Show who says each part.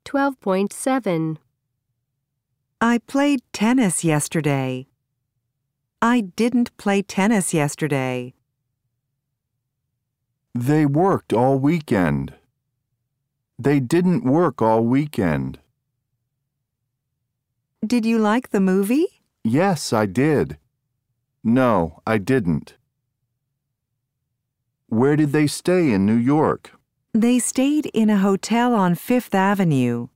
Speaker 1: 12.7.
Speaker 2: I played tennis yesterday. I didn't play tennis yesterday.
Speaker 3: They worked all weekend. They didn't work all weekend.
Speaker 2: Did you like the movie?
Speaker 3: Yes, I did. No, I didn't. Where did they stay in New York?
Speaker 2: They stayed in a hotel on Fifth Avenue.